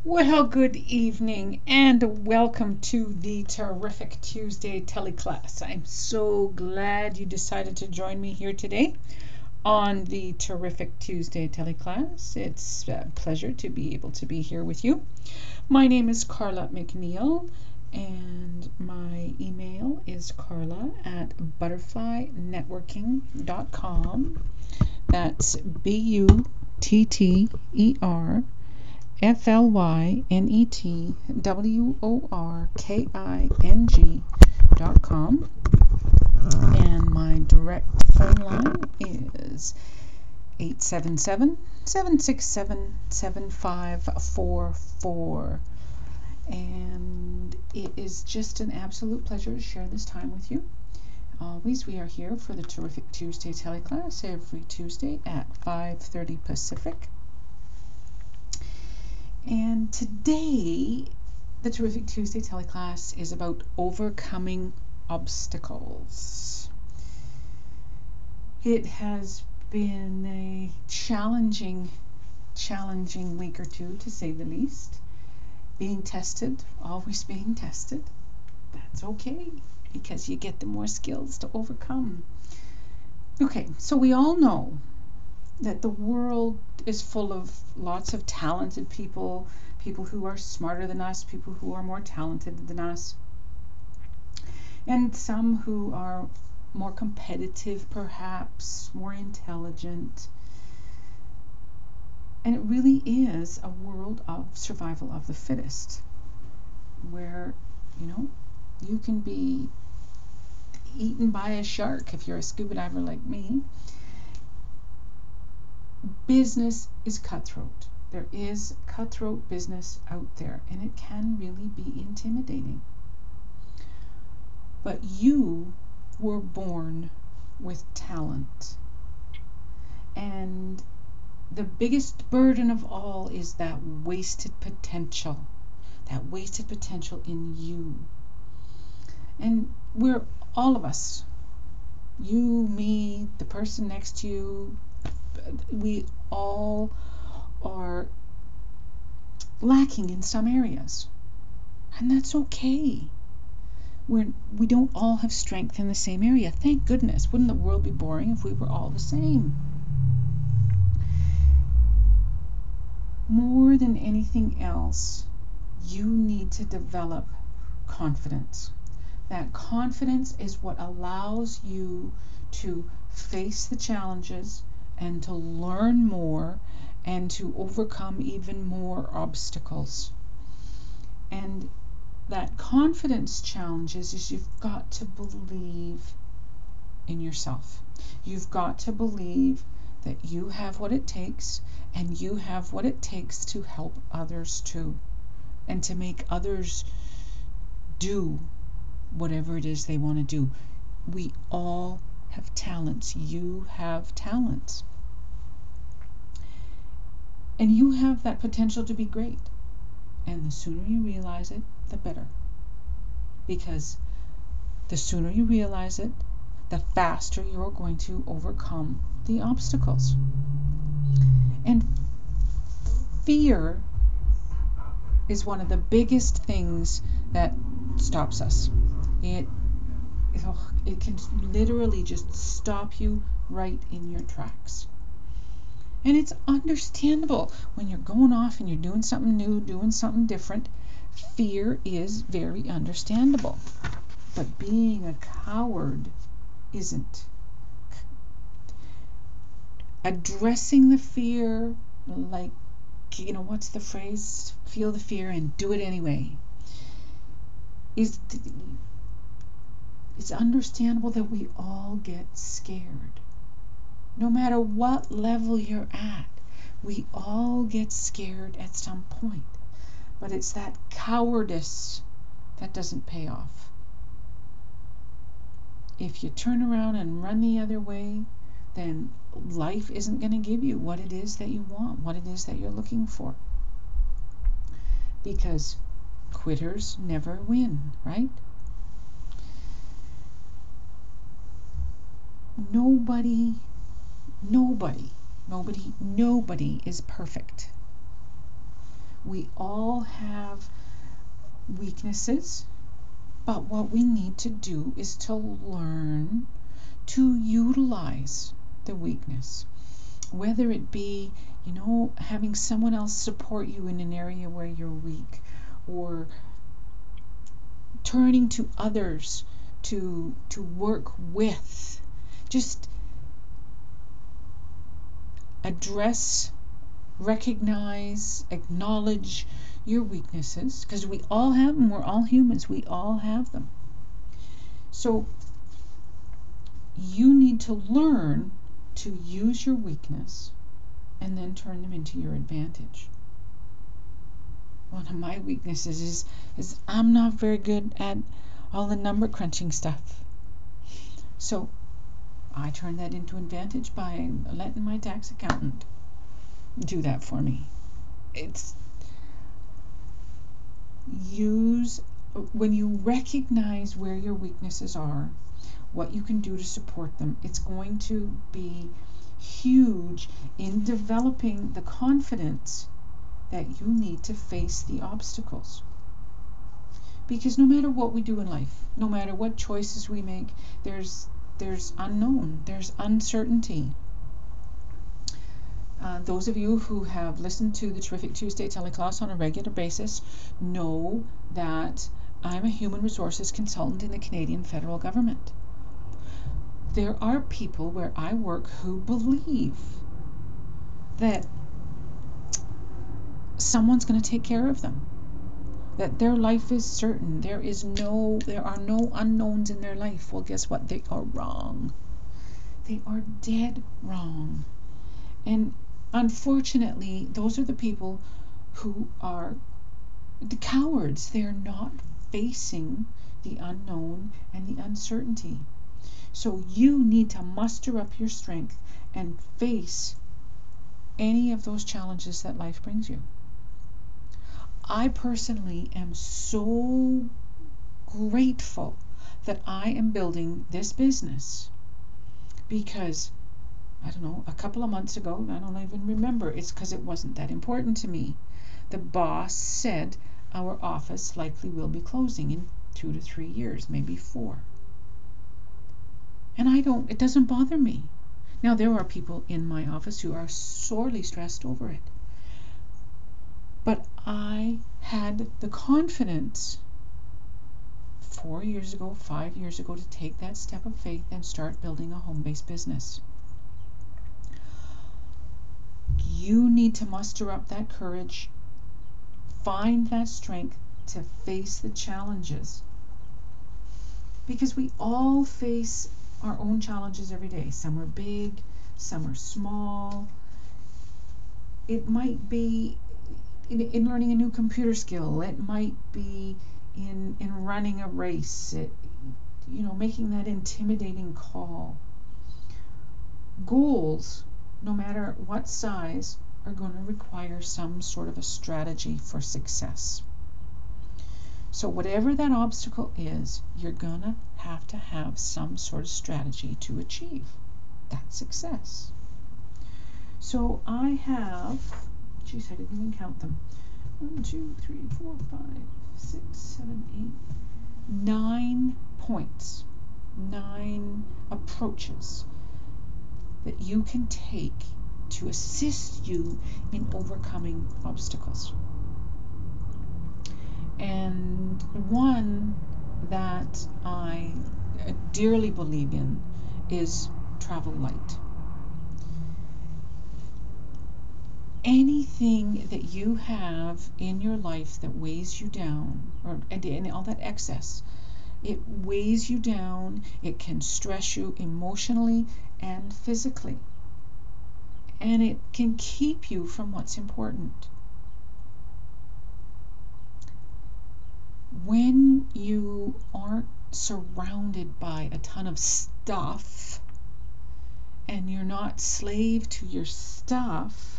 Well, good evening and welcome to the Terrific Tuesday teleclass. I'm so glad you decided to join me here today on the Terrific Tuesday teleclass. It's a pleasure to be able to be here with you. My name is Carla McNeil and my email is carla@butterflynetworking.com. That's BUTTERFLYNETWORKING.com, and my direct phone line is 877-767-7544. And it is just an absolute pleasure to share this time with you. Always, we are here for the Terrific Tuesday teleclass every Tuesday at 5:30 Pacific. And today, the Terrific Tuesday teleclass is about overcoming obstacles. It has been a challenging week or two, to say the least. Being tested, always being tested. That's okay, because you get the more skills to overcome. Okay, so we all know that the world is full of lots of talented people who are smarter than us, people who are more talented than us, and some who are more competitive, perhaps more intelligent. And it really is a world of survival of the fittest, where, you can be eaten by a shark if you're a scuba diver like me. Business is cutthroat. There is cutthroat business out there, and it can really be intimidating. But you were born with talent. And the biggest burden of all is that wasted potential in you. And we're all of us, you, me, the person next to you, we all are lacking in some areas, and that's okay. We don't all have strength in the same area. Thank goodness. Wouldn't the world be boring if we were all the same? More than anything else, you need to develop confidence. That confidence is what allows you to face the challenges and to learn more and to overcome even more obstacles. And that confidence challenges is you've got to believe in yourself. You've got to believe that you have what it takes, and you have what it takes to help others too, and to make others do whatever it is they want to do. We all have talents. You have talents. And you have that potential to be great. And the sooner you realize it, the better. Because the sooner you realize it, the faster you're going to overcome the obstacles. And fear is one of the biggest things that stops us. It can literally just stop you right in your tracks. And it's understandable when you're going off and you're doing something new, doing something different. Fear is very understandable. But being a coward isn't. Addressing the fear, like, what's the phrase? Feel the fear and do it anyway. It's understandable that we all get scared. No matter what level you're at, we all get scared at some point. But it's that cowardice that doesn't pay off. If you turn around and run the other way, then life isn't going to give you what it is that you want, what it is that you're looking for. Because quitters never win, right? Nobody is perfect. We all have weaknesses, but what we need to do is to learn to utilize the weakness. Whether it be, having someone else support you in an area where you're weak, or turning to others to work with. Just address, recognize, acknowledge your weaknesses, because we all have them. We're all humans. We all have them. So you need to learn to use your weakness and then turn them into your advantage. One of my weaknesses is I'm not very good at all the number crunching stuff. So I turn that into advantage by letting my tax accountant do that for me. When you recognize where your weaknesses are, what you can do to support them, it's going to be huge in developing the confidence that you need to face the obstacles. Because no matter what we do in life, no matter what choices we make, there's unknown, there's uncertainty. Those of you who have listened to the Terrific Tuesday teleclass on a regular basis know that I'm a human resources consultant in the Canadian federal government. There are people where I work who believe that someone's going to take care of them, that their life is certain, there are no unknowns in their life. Well, guess what? They are wrong. They are dead wrong. And unfortunately, those are the people who are the cowards. They're not facing the unknown and the uncertainty. So you need to muster up your strength and face any of those challenges that life brings you. I personally am so grateful that I am building this business, because I don't know, a couple of months ago, I don't even remember, it's because it wasn't that important to me, the boss said our office likely will be closing in 2 to 3 years, maybe 4. And it doesn't bother me. Now, there are people in my office who are sorely stressed over it. But I had the confidence 4 years ago, 5 years ago, to take that step of faith and start building a home-based business. You need to muster up that courage, find that strength to face the challenges. Because we all face our own challenges every day. Some are big, some are small. It might be in learning a new computer skill. It might be in running a race. Making that intimidating call. Goals, no matter what size, are going to require some sort of a strategy for success. So whatever that obstacle is, you're going to have some sort of strategy to achieve that success. So I have, I didn't even count them. 1, 2, 3, 4, 5, 6, 7, 8, 9 points, 9 approaches that you can take to assist you in overcoming obstacles. And one that I dearly believe in is travel light. Anything that you have in your life that weighs you down, and all that excess, it weighs you down, it can stress you emotionally and physically, and it can keep you from what's important. When you aren't surrounded by a ton of stuff and you're not slave to your stuff,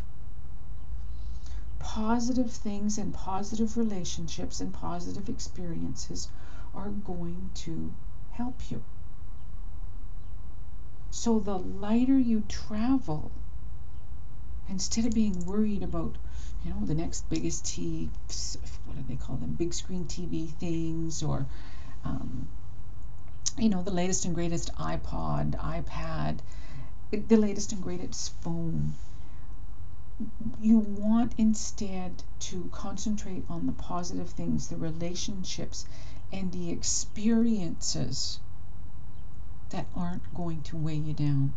positive things and positive relationships and positive experiences are going to help you. So the lighter you travel, Instead of being worried about, the next biggest what do they call them, big screen TV things, or, the latest and greatest iPod, iPad, the latest and greatest phone. You want instead to concentrate on the positive things, the relationships, and the experiences that aren't going to weigh you down.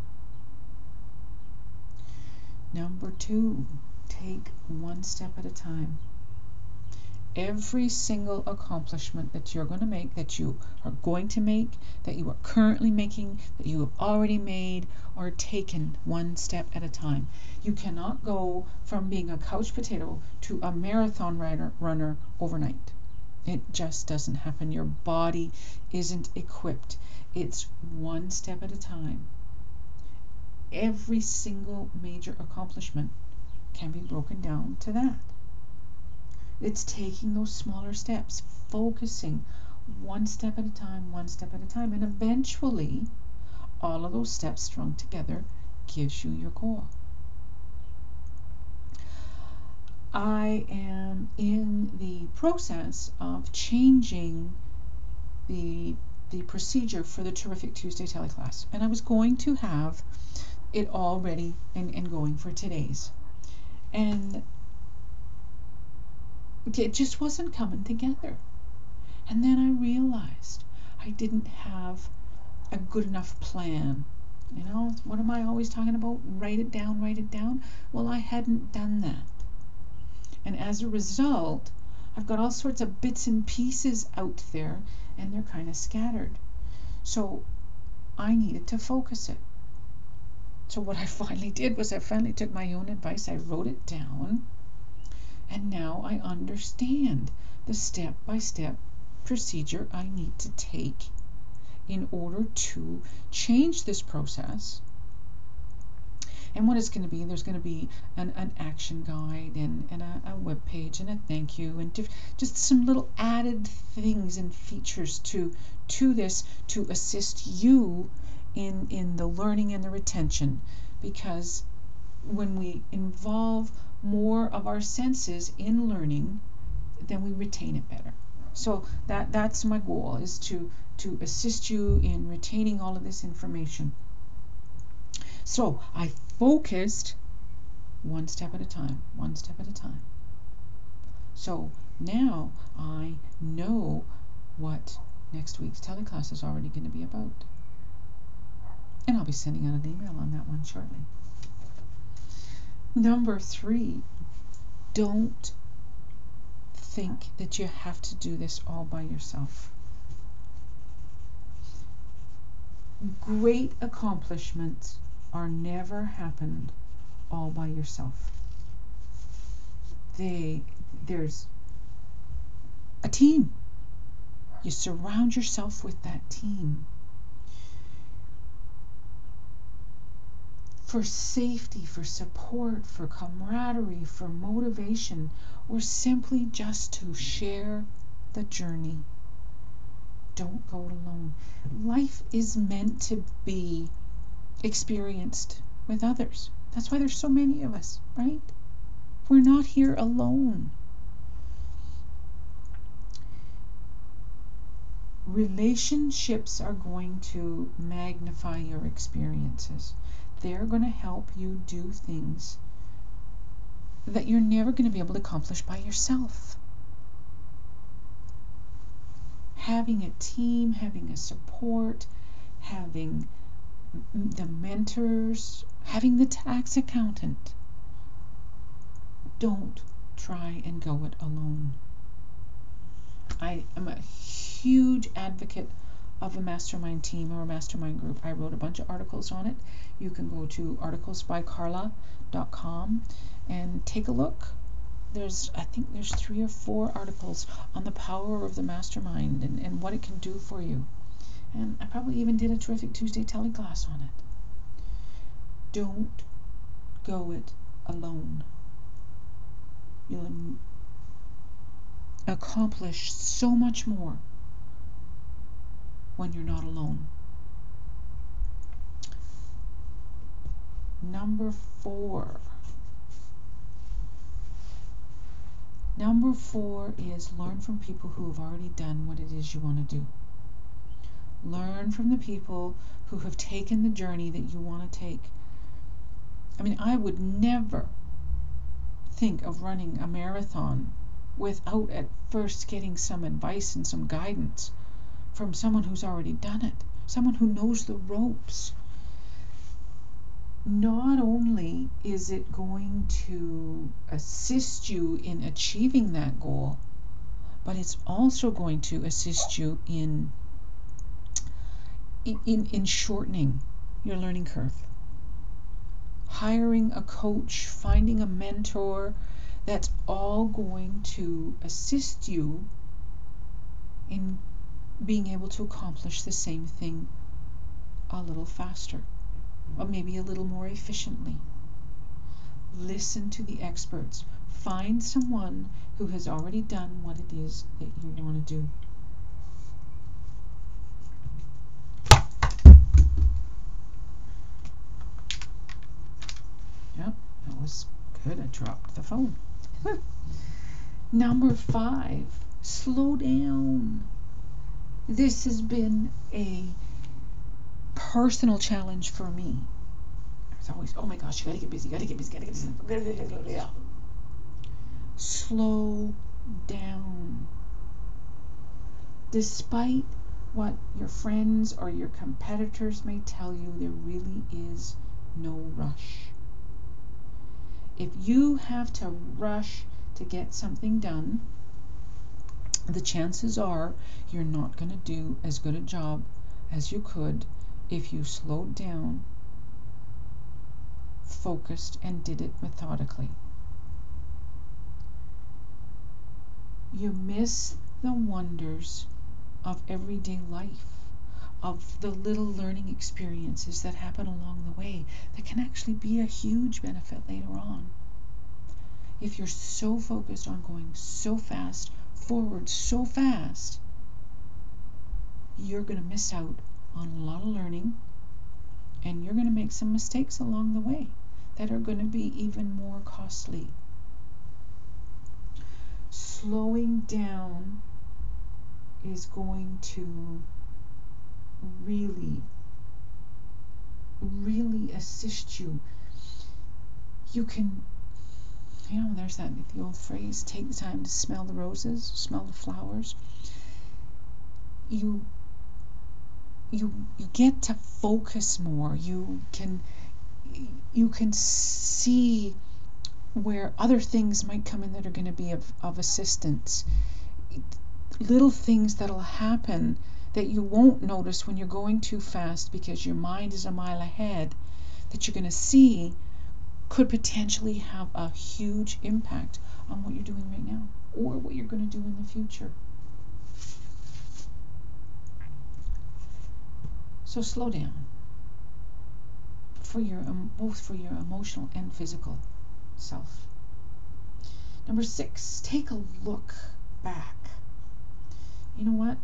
Number 2, take one step at a time. Every single accomplishment that you're going to make, that you are going to make, that you are currently making, that you have already made, are taken one step at a time. You cannot go from being a couch potato to a marathon runner overnight. It just doesn't happen. Your body isn't equipped. It's one step at a time. Every single major accomplishment can be broken down to that. It's taking those smaller steps, focusing one step at a time, one step at a time, and eventually all of those steps strung together gives you your goal. I am in the process of changing the procedure for the Terrific Tuesday teleclass, and I was going to have it all ready and going for today's, and it just wasn't coming together. And then I realized I didn't have a good enough plan. What am I always talking about? Write it down, write it down. Well, I hadn't done that. And as a result, I've got all sorts of bits and pieces out there, and they're kind of scattered. So I needed to focus it. So what I finally did was I finally took my own advice. I wrote it down, and now I understand the step-by-step procedure I need to take in order to change this process. And what it's going to be, there's going to be an action guide and a web page and a thank you and just some little added things and features to this to assist you in the learning and the retention, because when we involve more of our senses in learning, then we retain it better. So that's my goal, is to assist you in retaining all of this information. So I focused one step at a time, one step at a time. So now I know what next week's teleclass is already going to be about. And I'll be sending out an email on that one shortly. Number 3, don't think that you have to do this all by yourself. Great accomplishments are never happened all by yourself. There's a team. You surround yourself with that team. For safety, for support, for camaraderie, for motivation, or simply just to share the journey. Don't go it alone. Life is meant to be experienced with others. That's why there's so many of us, right? We're not here alone. Relationships are going to magnify your experiences. They're going to help you do things that you're never going to be able to accomplish by yourself. Having a team, having a support, having the mentors, having the tax accountant. Don't try and go it alone. I am a huge advocate of a mastermind team or a mastermind group. I wrote a bunch of articles on it. You can go to articlesbycarla.com and take a look. I think there's 3 or 4 articles on the power of the mastermind and what it can do for you. And I probably even did a Terrific Tuesday teleclass on it. Don't go it alone. You'll accomplish so much more when you're not alone. Number 4, Number 4 is learn from people who have already done what it is you want to do. Learn from the people who have taken the journey that you want to take. I mean, I would never think of running a marathon without at first getting some advice and some guidance from someone who's already done it, someone who knows the ropes. Not only is it going to assist you in achieving that goal, but it's also going to assist you in shortening your learning curve. Hiring a coach, finding a mentor, that's all going to assist you in being able to accomplish the same thing a little faster, or maybe a little more efficiently. Listen to the experts. Find someone who has already done what it is that you want to do. Yep, that was good. I dropped the phone. Number 5, slow down. This has been a personal challenge for me. It's always, oh my gosh, you gotta get busy, gotta get busy. Slow down. Despite what your friends or your competitors may tell you, there really is no rush. If you have to rush to get something done, the chances are you're not going to do as good a job as you could if you slowed down, focused, and did it methodically. You miss the wonders of everyday life, of the little learning experiences that happen along the way that can actually be a huge benefit later on. If you're so focused on going so fast, forward so fast, you're going to miss out on a lot of learning, and you're going to make some mistakes along the way that are going to be even more costly. Slowing down is going to really assist you. You can, there's the old phrase, take the time to smell the roses, smell the flowers. You get to focus more. You can see where other things might come in that are going to be of assistance. Little things that'll happen that you won't notice when you're going too fast because your mind is a mile ahead, that you're going to see could potentially have a huge impact on what you're doing right now or what you're going to do in the future. So slow down for both for your emotional and physical self. Number 6, take a look back. You know what?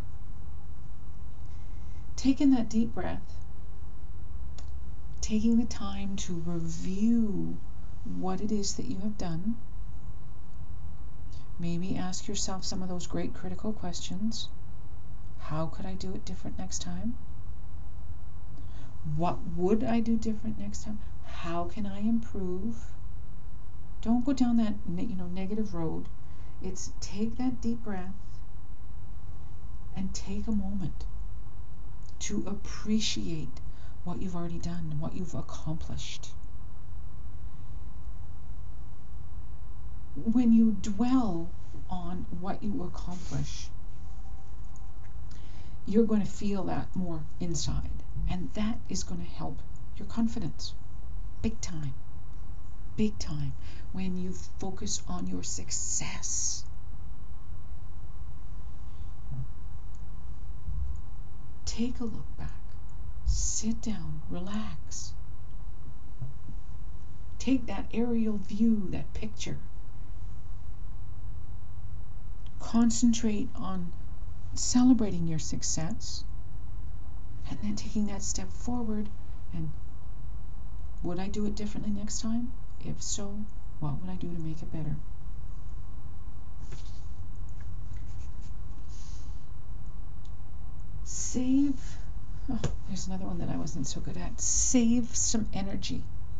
Taking that deep breath, taking the time to review what it is that you have done. Maybe ask yourself some of those great critical questions. How could I do it different next time? What would I do different next time? How can I improve? Don't go down that negative road. It's take that deep breath and take a moment to appreciate what you've already done, what you've accomplished. When you dwell on what you accomplish, you're going to feel that more inside, and that is going to help your confidence big time. Big time. When you focus on your success. Take a look back. Sit down, relax. Take that aerial view, that picture. Concentrate on celebrating your success and then taking that step forward. And would I do it differently next time? If so, what would I do to make it better? There's another one that I wasn't so good at. Save some energy.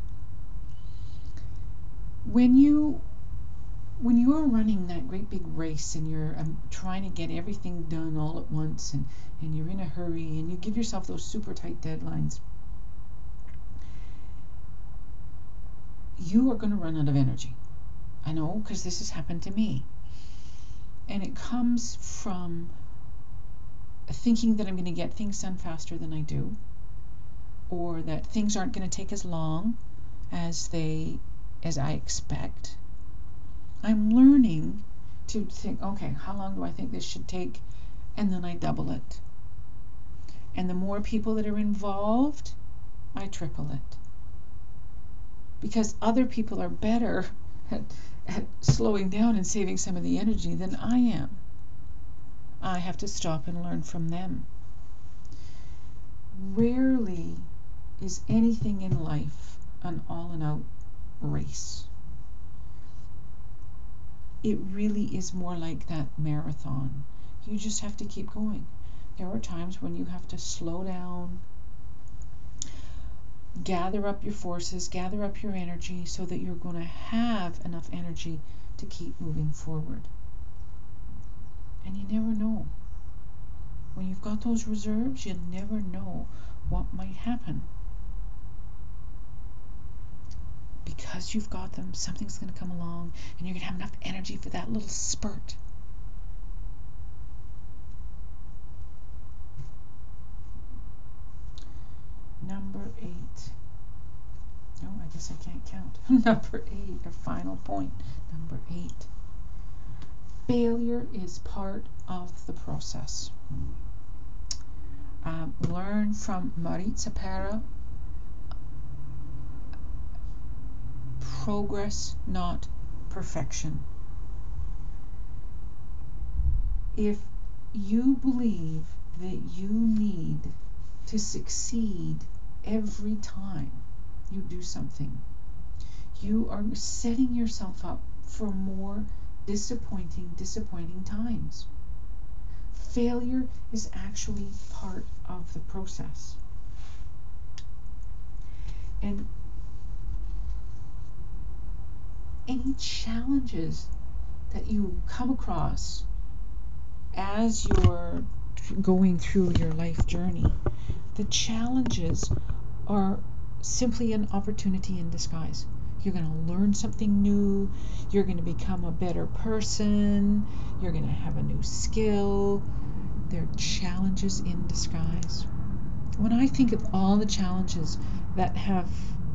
When you are running that great big race and you're trying to get everything done all at once, and you're in a hurry and you give yourself those super tight deadlines, you are going to run out of energy. I know, because this has happened to me. And it comes from thinking that I'm going to get things done faster than I do, or that things aren't going to take as long as I expect. I'm learning to think, okay, how long do I think this should take? And then I double it. And the more people that are involved, I triple it. Because other people are better at slowing down and saving some of the energy than I am. I have to stop and learn from them. Rarely is anything in life an all-and-out race. It really is more like that marathon. You just have to keep going. There are times when you have to slow down, gather up your forces, gather up your energy so that you're going to have enough energy to keep moving forward. And you never know. When you've got those reserves, you never know what might happen. Because you've got them, something's going to come along and you're going to have enough energy for that little spurt. Number 8. Oh, I guess I can't count. Number 8, a final point. Number 8. Failure is part of the process. Learn from Maritza Pera. Progress, not perfection. If you believe that you need to succeed every time you do something, you are setting yourself up for more disappointing times. Failure is actually part of the process. And any challenges that you come across as you're going through your life journey, the challenges are simply an opportunity in disguise. You're going to learn something new. You're going to become a better person. You're going to have a new skill. They're challenges in disguise. When I think of all the challenges that have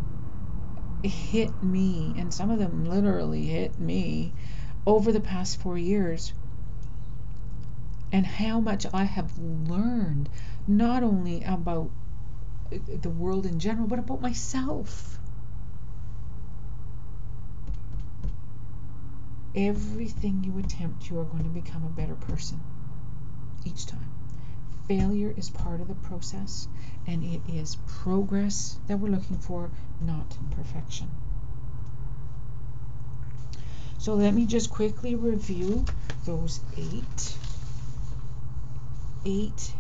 hit me, and some of them literally hit me over the past 4 years, and how much I have learned, not only about the world in general, but about myself. Everything you attempt, you are going to become a better person each time. Failure is part of the process, and it is progress that we're looking for, not perfection. So let me just quickly review those eight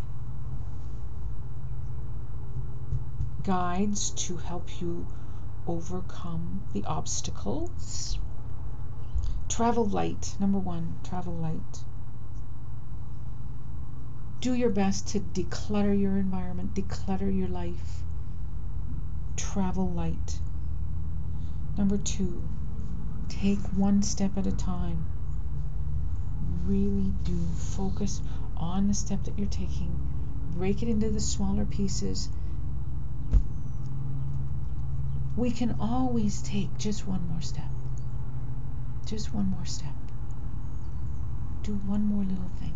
guides to help you overcome the obstacles. Travel light. Number 1, travel light. Do your best to declutter your environment, declutter your life. Travel light. Number 2, take one step at a time. Really do focus on the step that you're taking. Break it into the smaller pieces. We can always take just one more step. Just one more step. Do one more little thing.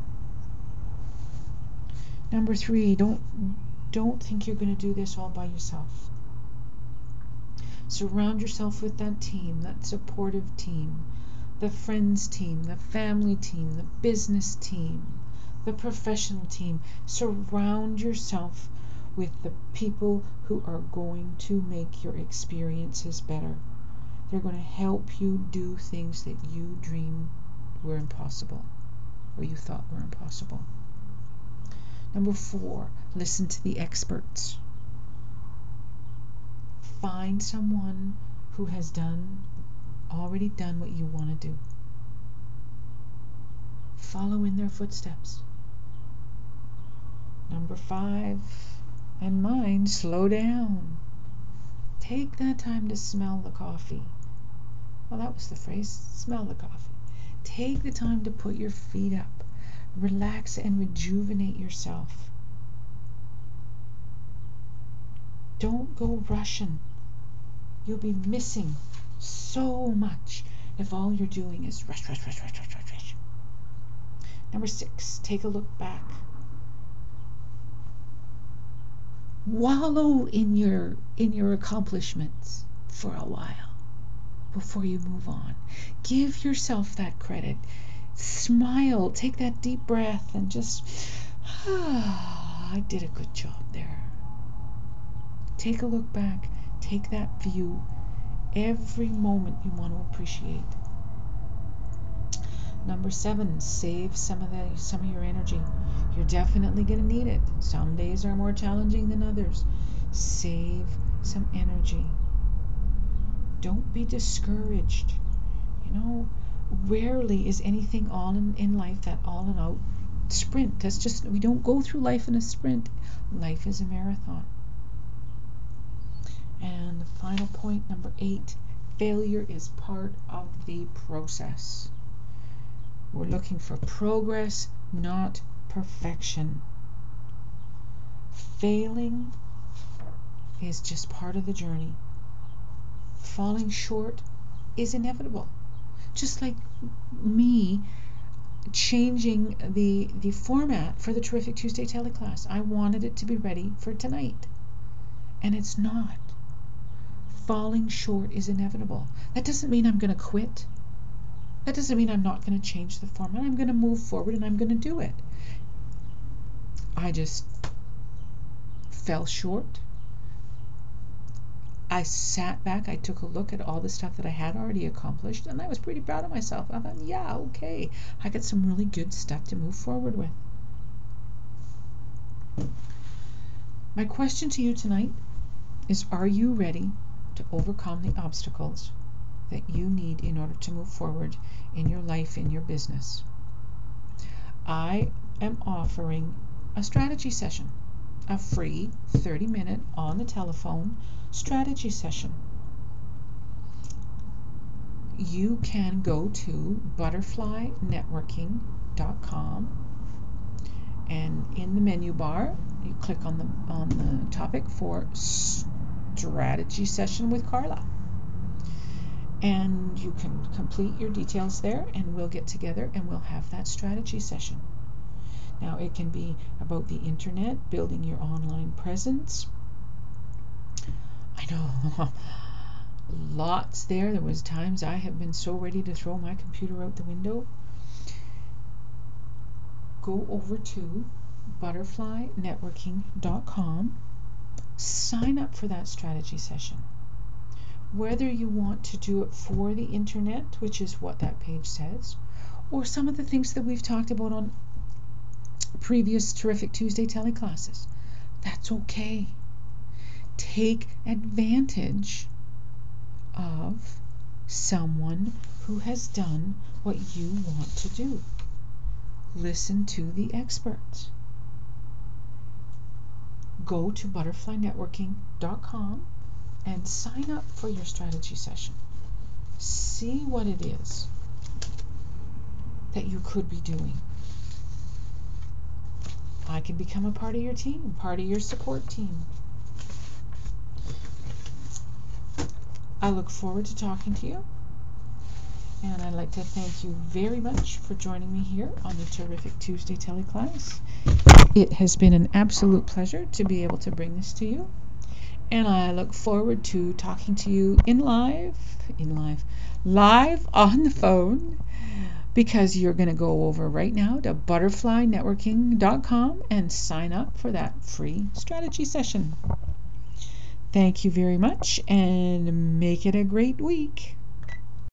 Number 3, don't think you're going to do this all by yourself. Surround yourself with that team, that supportive team, the friends team, the family team, the business team, the professional team. Surround yourself with the people who are going to make your experiences better. They're going to help you do things that you dreamed were impossible, or you thought were impossible. Number 4, listen to the experts. Find someone who has already done what you want to do. Follow in their footsteps. Number 5, and mine, slow down. Take that time to smell the coffee. Well, that was the phrase, smell the coffee. Take the time to put your feet up. Relax and rejuvenate yourself. Don't go rushing. You'll be missing so much if all you're doing is rush. Number 6, take a look back. Wallow in your accomplishments for a while before you move on. Give yourself that credit. Smile, take that deep breath, and just, I did a good job there. Take a look back. Take that view. Every moment you want to appreciate. Number 7, save some of your energy. You're definitely going to need it. Some days are more challenging than others. Save some energy. Don't be discouraged. Rarely is anything in life that all and out sprint. We don't go through life in a sprint. Life is a marathon. And the final point, number 8, failure is part of the process. We're looking for progress, not perfection. Failing is just part of the journey. Falling short is inevitable. Just like me changing the format for the Terrific Tuesday teleclass. I wanted it to be ready for tonight, and it's not. Falling short is inevitable. That doesn't mean I'm going to quit. That doesn't mean I'm not going to change the format. I'm going to move forward and I'm going to do it. I just fell short. I sat back, I took a look at all the stuff that I had already accomplished, and I was pretty proud of myself. I thought, yeah, okay, I got some really good stuff to move forward with. My question to you tonight is, are you ready to overcome the obstacles that you need in order to move forward in your life, in your business? I am offering a strategy session, a free 30-minute on the telephone strategy session. You can go to butterflynetworking.com, and in the menu bar you click on the topic for strategy session with Carla, and you can complete your details there, and we'll get together and we'll have that strategy session. Now, it can be about the internet, building your online presence. I know lots there. There was times I have been so ready to throw my computer out the window. Go over to butterflynetworking.com. Sign up for that strategy session. Whether you want to do it for the internet, which is what that page says, or some of the things that we've talked about on previous Terrific Tuesday teleclasses, that's okay. Take advantage of someone who has done what you want to do. Listen to the experts. Go to butterflynetworking.com and sign up for your strategy session. See what it is that you could be doing. I can become a part of your team, part of your support team. I look forward to talking to you, and I'd like to thank you very much for joining me here on the Terrific Tuesday teleclass. It has been an absolute pleasure to be able to bring this to you, and I look forward to talking to you live on the phone, because you're going to go over right now to butterflynetworking.com and sign up for that free strategy session. Thank you very much, and make it a great week.